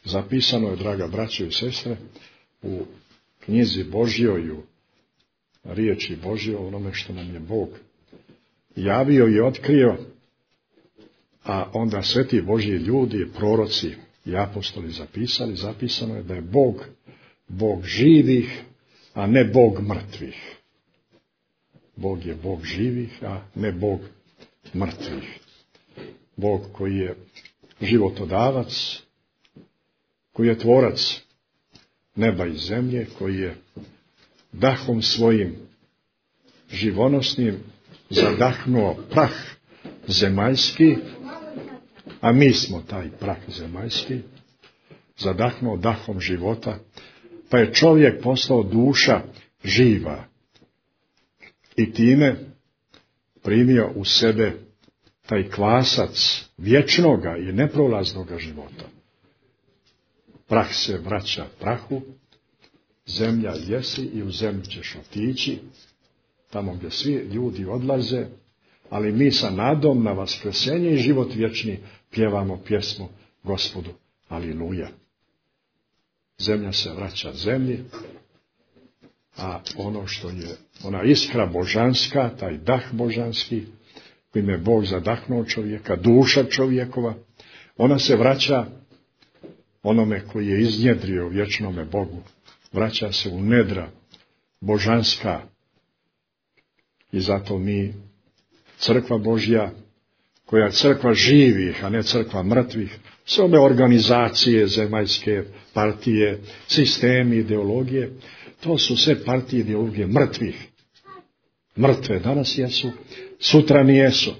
Zapisano je, draga braćo i sestre, u knjizi Božjoj, u riječi Božjoj, onome što nam je Bog javio i otkrio, a onda sveti Božji ljudi, proroci i apostoli zapisali, zapisano je da je Bog živih, a ne Bog mrtvih. Bog je Bog živih, a ne Bog mrtvih. Bog koji je životodavac, koji je tvorac neba i zemlje, koji je dahom svojim živonosnim zadahnuo prah zemaljski, a mi smo taj prah zemaljski, zadahnuo dahom života, pa je čovjek postao duša živa i time primio u sebe taj kvasac vječnoga i neprolaznoga života. Prah se vraća prahu, zemlja jesi i u zemlju ćeš otići, tamo gdje svi ljudi odlaze, ali mi sa nadom na vaskrsenje i život vječni pjevamo pjesmu Gospodu, aleluja. Zemlja se vraća zemlji, a ono što je ona iskra božanska, taj dah božanski, kojim je Bog zadahnuo čovjeka, duša čovjekova, ona se vraća onome koji je iznjedrio vječnome Bogu. Vraća se u nedra božanska. I zato mi, crkva Božja, koja je crkva živih, a ne crkva mrtvih, sve ove organizacije, zemaljske partije, sistemi, ideologije, to su sve partije ideologije mrtvih. Mrtve danas jesu, sutra nijesu.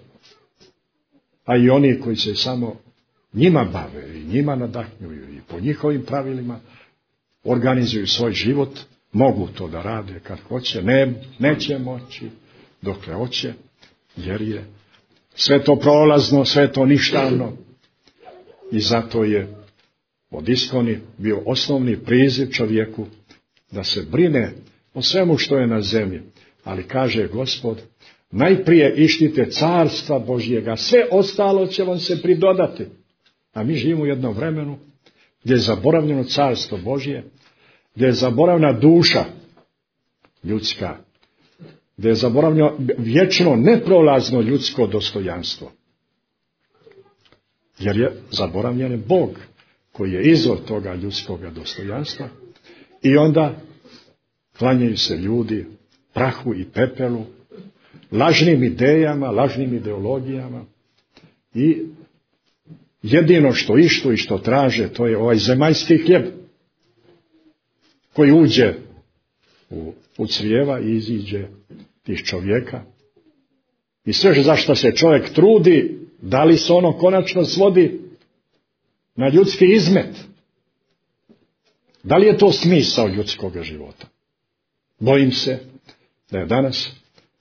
A i oni koji se samo njima bave i njima nadahnjuju i po njihovim pravilima organizuju svoj život, mogu to da rade kad hoće, neće moći dokle hoće, jer je sve to prolazno, sve to ništavno. I zato je od iskoni bio osnovni priziv čovjeku da se brine o svemu što je na zemlji. Ali kaže Gospod, najprije ištite carstva Božjega, sve ostalo će vam se pridodati. A mi živimo u jednom vremenu gdje je zaboravljeno carstvo Božje, gdje je zaboravljena duša ljudska, gdje je zaboravljeno vječno neprolazno ljudsko dostojanstvo. Jer je zaboravljen Bog koji je izvor toga ljudskoga dostojanstva i onda klanjaju se ljudi prahu i pepelu, lažnim idejama, lažnim ideologijama i jedino što ištu i što traže, to je ovaj zemaljski hljeb koji uđe u crijeva i iziđe iz čovjeka. I sve za što se čovjek trudi, da li se ono konačno svodi na ljudski izmet? Da li je to smisao ljudskog života? Bojim se da je danas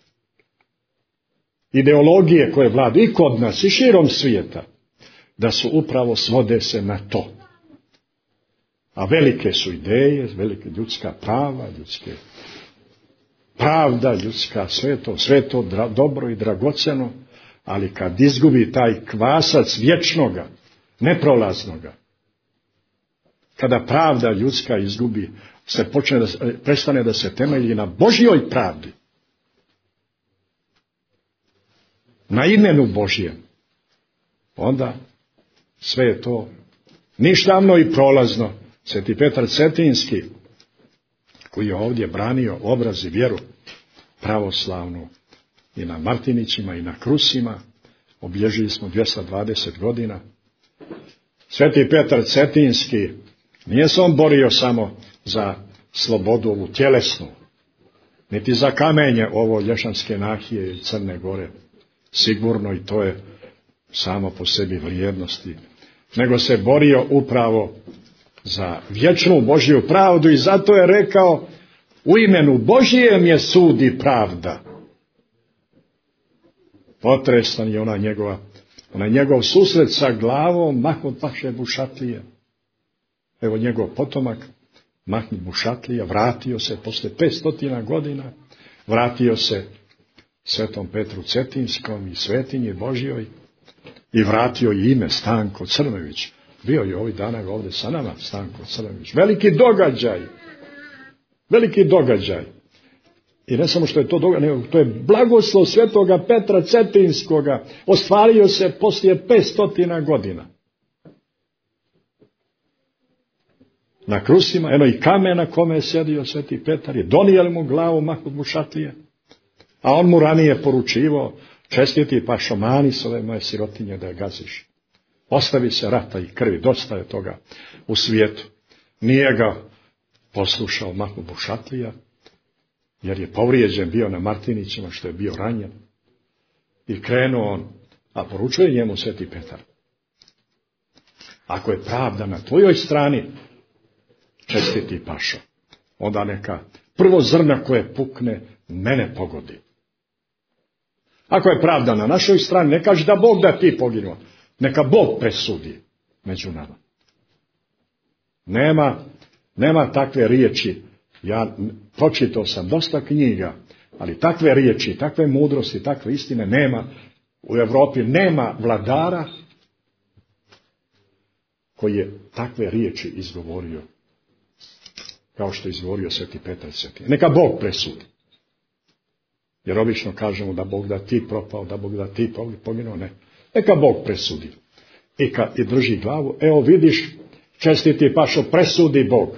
ideologije koje vlada i kod nas i širom svijeta, da su upravo svode se na to. A velike su ideje, velike ljudska prava, ljudske pravda, ljudska sve to dobro i dragoceno, ali kad izgubi taj kvasac vječnoga, neprolaznoga, kada pravda ljudska izgubi, prestane da se temelji na Božjoj pravdi, na imenu Božjem, onda sve je to ništavno i prolazno. Sveti Petar Cetinski, koji je ovdje branio obraz i vjeru pravoslavnu i na Martinićima i na Krusima, obilježili smo 220 godina. Sveti Petar Cetinski nije se on borio samo za slobodu ovu tjelesnu, niti za kamenje ovo Lješanske nahije i Crne Gore. Sigurno i to je samo po sebi vrijednosti. Nego se borio upravo za vječnu Božju pravdu i zato je rekao, u imenu Božijem je sud i pravda. Potresan je onaj njegov susret sa glavom Mahmud Paše Bušatlije. Evo njegov potomak Mahmud Bušatlija vratio se posle 500 godina, vratio se Svetom Petru Cetinskom i Svetinji Božjoj i vratio i ime Stanko Crnojević, Bio je ovih dana ovdje sa nama, Stanko Crnojević. Veliki događaj. Veliki događaj. I ne samo što je to događaj, nego to je blagoslov svetoga Petra Cetinskoga. Ostvario se poslije 500 godina. Na krusima, eno i kamen na kome je sjedio sveti Petar, je donijeli mu glavu Mahmud Bušatlije, a on mu ranije poručivao, čestiti pašomani s ove moje sirotinje da je gaziš. Ostavi se rata i krvi, dosta je toga u svijetu. Nije ga poslušao Mahmud Bušatlija, jer je povrijeđen bio na Martinićima što je bio ranjen. I krenuo on, a poručuje njemu sveti Petar. Ako je pravda na tvojoj strani, čestiti pašo, onda neka prvo zrna koje pukne mene pogodi. Ako je pravda na našoj strani, ne kaži da Bog da ti poginuo, neka Bog presudi među nama. Nema takve riječi. Ja pročitao sam dosta knjiga, ali takve riječi, takve mudrosti, takve istine nema. U Europi nema vladara koji je takve riječi izgovorio, kao što je izgovorio sveti Petar Cetin. Neka Bog presudi. Jer obično kažemo da Bog da ti propao, da Bog da ti poginuo, ne. Neka Bog presudi. I drži glavu. Evo vidiš, čestiti pašo, presudi Bog.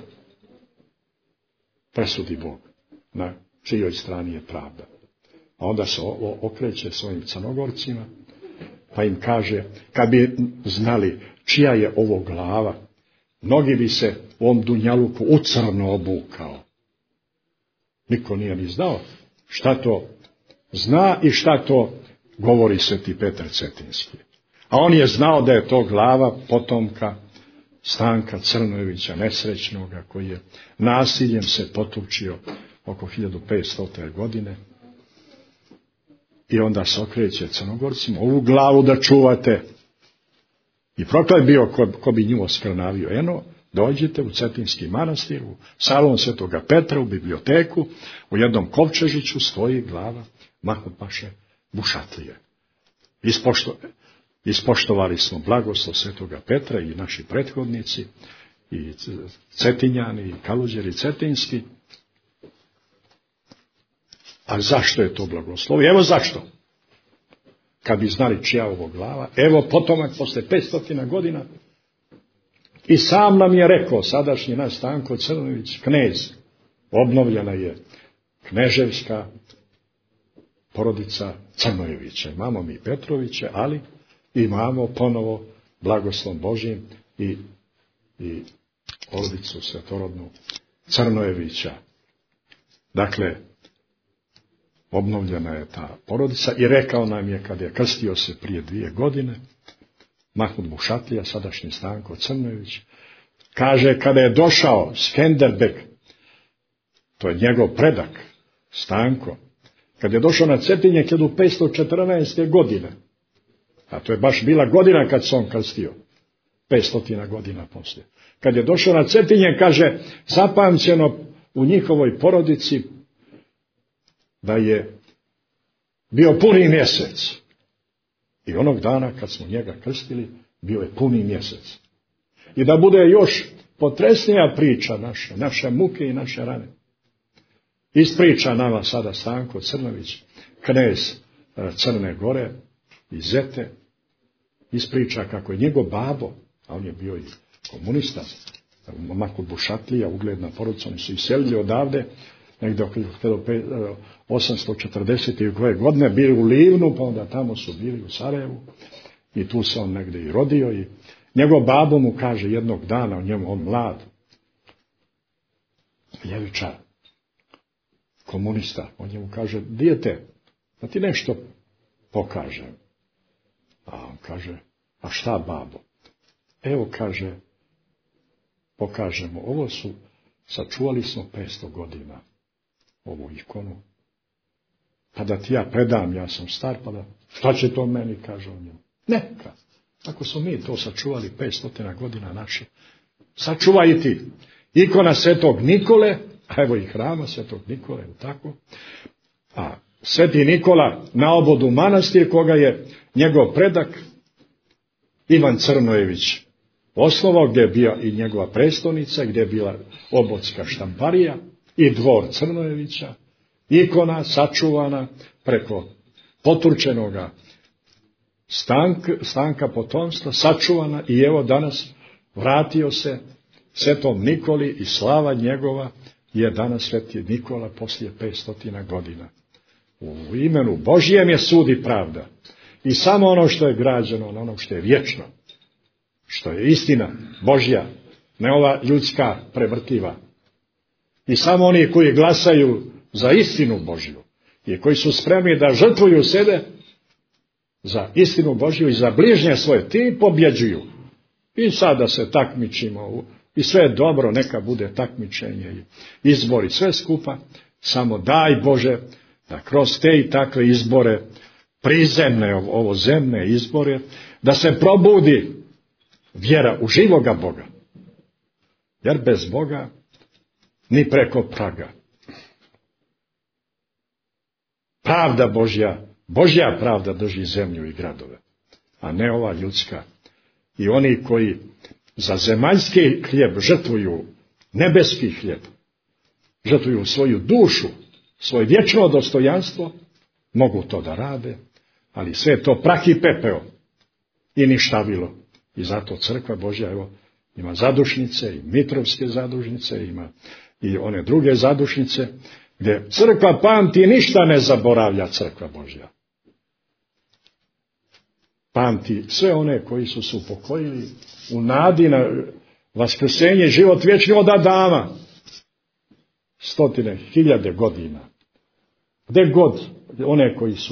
Presudi Bog. Na čijoj strani je pravda. A onda se okreće svojim Crnogorcima, pa im kaže, kad bi znali čija je ovo glava, mnogi bi se u ovom dunjaluku u crno obukao. Niko nije ni znao šta to zna i šta to govori sveti Petar Cetinski. A on je znao da je to glava potomka Stanka Crnojevića, nesrećnoga, koji je nasiljem se potučio oko 1500. godine. I onda se okreće Crnogorcima, ovu glavu da čuvate. I proklet bio ko bi nju oskrnavio. Eno, dođite u Cetinski manastir, u salon svetoga Petra, u biblioteku, u jednom kovčežiću stoji glava Mahmud paše Bušatlije. Ispoštovali smo blagoslov svetoga Petra i naši prethodnici, i Cetinjani, i Kaluđeri Cetinski. A zašto je to blagoslov? Evo zašto. Kad bi znali čija ovo glava, evo potomak posle 500 godina, i sam nam je rekao, sadašnji naš Stanko Crnojević, knez, obnovljena je kneževska porodica Crnojevića. Imamo mi Petroviće, ali imamo ponovo blagoslov Božji i porodicu svetorodnu Crnojevića. Dakle, obnovljena je ta porodica i rekao nam je, kad je krstio se prije 2 godine, Mahmud Bušatlija, sadašnji Stanko Crnojević, kaže, kada je došao Skenderbeg, to je njegov predak, Stanko, kad je došao na Cetinje 1514. godine, a to je baš bila godina kad se on krstio, 500 godina poslije. Kad je došao na Cetinje, kaže, zapamćeno u njihovoj porodici da je bio puni mjesec. I onog dana kad smo njega krstili, bio je puni mjesec. I da bude još potresnija priča naše muke i naše rane. Ispriča nama sada Stanko Crnojević, knez Crne Gore i Zete, ispriča kako je njegov babo, a on je bio i komunista, Mahmud Bušatlija, ugledna porodica, oni su iselili odavde, negdje oko 1840. godine, bili u Livnu, pa onda tamo su bili u Sarajevu, i tu se on negdje i rodio, i njegov babo mu kaže jednog dana, on mlad, ljevičar, komunista, on njemu kaže, dijete, da ti nešto pokažem. A on kaže, a šta babo? Evo, kaže, pokažemo, sačuvali smo 500 godina, ovu ikonu, pa da ti ja predam, ja sam star, pa da, šta će to meni, kaže on njemu. Neka, ako smo mi to sačuvali 500 godina naše, sačuvaj i ti. Ikona svetog Nikole, a evo i hrama svetog Nikole, tako, a sveti Nikola na obodu manastir, koga je njegov predak Ivan Crnojević osnovao, gdje je bila i njegova prestolnica, gdje je bila obotska štamparija i dvor Crnojevića, ikona sačuvana preko poturčenoga stanka potomstva, sačuvana i evo danas vratio se Svetom Nikoli i slava njegova je danas Sveti Nikola poslije 500 godina. U imenu Božijem je sud i pravda. I samo ono što je građeno, ono što je vječno, što je istina Božja, ne ova ljudska prevrtljiva. I samo oni koji glasaju za istinu Božju i koji su spremni da žrtvuju sebe za istinu Božju i za bližnje svoje, ti pobjeđuju. I sada se takmičimo i sve je dobro, neka bude takmičenje i izbori, sve skupa, samo daj Bože da kroz te i takve izbore, prizemne, ovozemne izbore, da se probudi vjera u živoga Boga. Jer bez Boga ni preko praga. Pravda Božja, Božja pravda drži zemlju i gradove, a ne ova ljudska. I oni koji za zemaljski hljeb žrtvuju nebeski hljeb, žrtvuju svoju dušu, svoje vječno dostojanstvo, mogu to da rade, ali sve to prah i pepeo i ništavilo. I zato crkva Božja, evo, ima zadušnice i mitrovske zadušnice, ima i one druge zadušnice, gdje crkva pamti, ništa ne zaboravlja crkva Božja. Pamti sve one koji su se upokojili u nadi na vaskrsenje, život vječni od Adama. 100.000 godina. Gdje god one koji su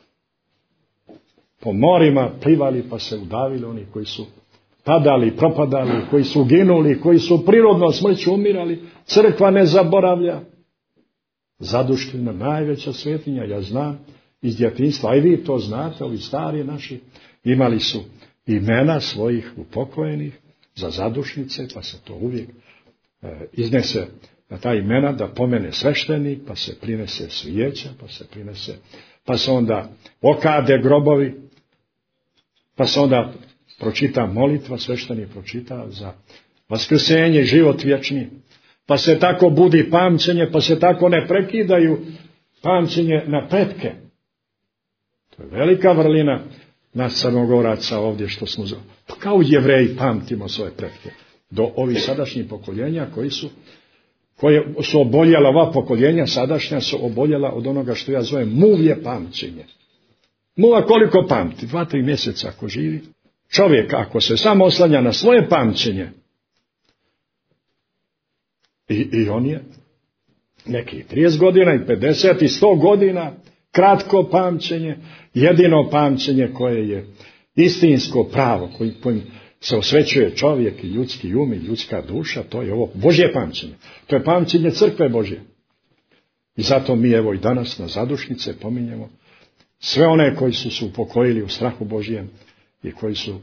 po morima plivali pa se udavili, oni koji su padali, propadali, koji su ginuli, koji su prirodno smrću umirali, crkva ne zaboravlja. Zaduškina, najveća svetinja, ja znam iz djetinjstva, a i vi to znate, ovi stari naši, imali su imena svojih upokojenih za zadušnice, pa se to uvijek iznese na ta imena da pomene sveštenik, pa se prinese svijeća, pa se onda okade grobovi, pa se onda pročita molitva, sveštenik pročita za vaskrsenje, život vječni, pa se tako budi pamćenje, pa se tako ne prekidaju pamćenje na pretke. To je velika vrlina nas Crnogoraca ovdje što smo, kao Jevreji pamtimo svoje pretke, do ovih sadašnjih pokoljenja koje su oboljela, ova pokoljenja sadašnja su oboljela od onoga što ja zovem muvje pamćenje. Muva koliko pamti? 2-3 mjeseca ako živi. Čovjek ako se samo oslanja na svoje pamćenje, i on je neki 30 godina i 50 i 100 godina, kratko pamćenje, jedino pamćenje koje je istinsko pravo, kojim se osvećuje čovjek i ljudski um i ljudska duša, to je ovo Božje pamćenje. To je pamćenje crkve Božje. I zato mi evo i danas na zadušnice pominjemo sve one koji su se upokojili u strahu Božjem i koji su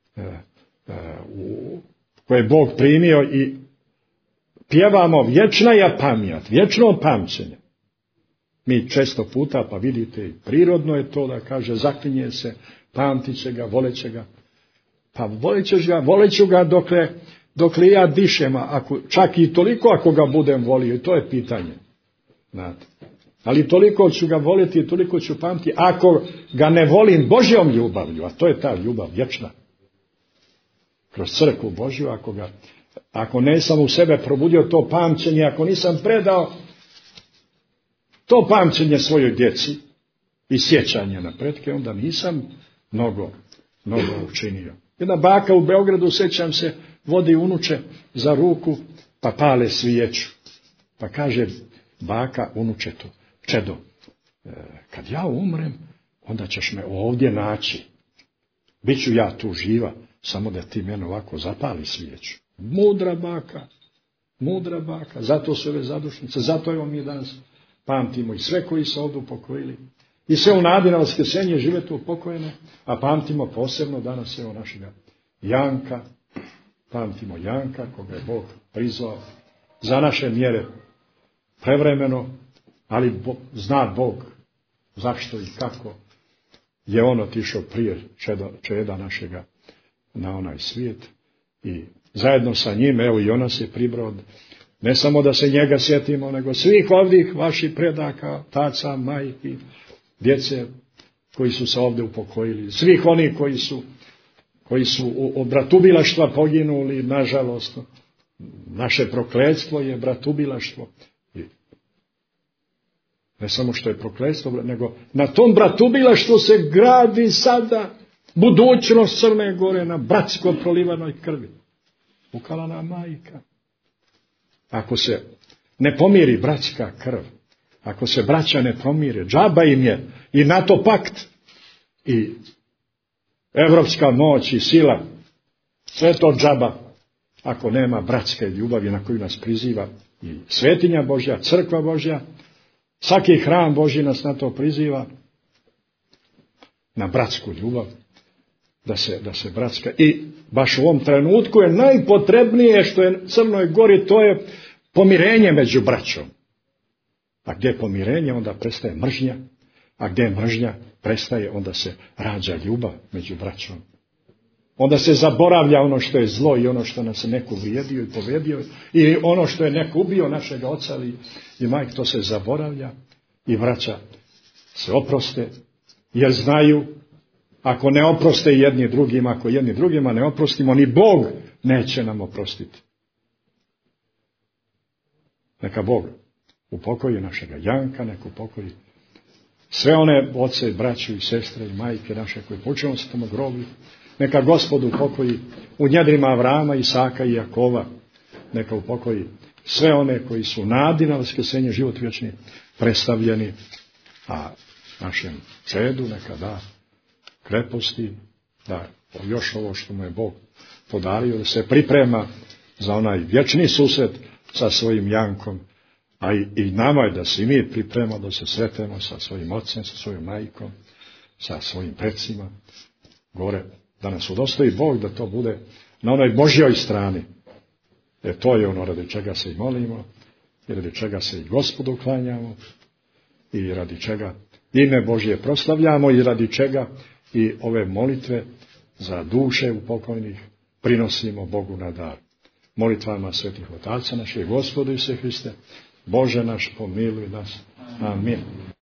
koje je Bog primio i pjevamo vječna je pamjat, vječno pamćenje. Mi često puta, pa vidite, prirodno je to da kaže zaklinje se, pamtit će ga, voleće ga. Pa voleću ga dokle ja dišem, čak i toliko ako ga budem volio, i to je pitanje. Znate. Ali toliko ću ga voliti i toliko ću pamtiti, ako ga ne volim Božjom ljubavlju, a to je ta ljubav vječna. Kroz crkvu Božju, ako nisam u sebe probudio to pamćenje, ako nisam predao to pamćenje svojoj djeci i sjećanje na pretke, onda nisam mnogo učinio. Jedna baka u Beogradu, sjećam se, vodi unuče za ruku, pa pale svijeću. Pa kaže baka unučetu, čedo, kad ja umrem, onda ćeš me ovdje naći. Biću ja tu živa, samo da ti mene ovako zapali svijeću. Mudra baka, zato su ove zadušnice, zato evo mi danas pamtimo i sve koji su ovdje upokojili. I sve u nadi na vaskrsenje žive tu upokojene, a pamtimo posebno danas evo našega Janka, pamtimo Janka koga je Bog prizvao za naše mjere prevremeno, ali zna Bog zašto i kako je on otišao prije čeda našega na onaj svijet I zajedno sa njim, evo i ona se pribrao, ne samo da se njega sjetimo, nego svih ovdje vaših predaka, taca, majki, djece koji su se ovdje upokojili, svih onih koji su od bratubilaštva poginuli, nažalost. Naše prokletstvo je bratubilaštvo. I ne samo što je prokletstvo, nego na tom bratubilaštvu se gradi sada budućnost Crne Gore na bratsko prolivanoj krvi. Ukalana majka. Ako se ne pomiri bratska krv, ako se braća ne pomire, džaba im je i NATO pakt i evropska moć i sila, sve to džaba ako nema bratske ljubavi na koju nas priziva i svetinja Božja, crkva Božja, svaki hram Božji nas na to priziva, na bratsku ljubav, da se bratska, i baš u ovom trenutku je najpotrebnije što je Crnoj Gori, to je pomirenje među braćom. A gdje je pomirenje, onda prestaje mržnja, a gdje je mržnja, prestaje, onda se rađa ljubav među braćom. Onda se zaboravlja ono što je zlo i ono što nas je neko vrijedio i povedio i ono što je neko ubio našeg oca i majke, to se zaboravlja i braća se oproste, jer znaju, ako ne oproste jedni drugima, ako jedni drugima ne oprostimo, ni Bog neće nam oprostiti. Neka Bog upokoji našega Janka, neka upokoji sve one oce, braću i sestre i majke naše koje počinju se tamo groblju. Neka Gospod upokoji u njedrima Avrama, Isaka i Jakova. Neka upokoji sve one koji su nadi na vaskrsenje, život vječni predstavljeni, a našem čedu neka da kreposti, da još ovo što mu je Bog podario, da se priprema za onaj vječni susret sa svojim Jankom, a i nama je da se i mi pripremamo, da se sretemo sa svojim ocem, sa svojom majkom, sa svojim precima gore, da nas udostoji Bog da to bude na onoj Božjoj strani. To je ono radi čega se i molimo, i radi čega se i Gospodu klanjamo, i radi čega ime Božje proslavljamo, i radi čega i ove molitve za duše upokojnih prinosimo Bogu na dar. Molitvama svetih otaca naših, Gospodu Isuse Hriste, Bože naš, pomiluj nas. Amin.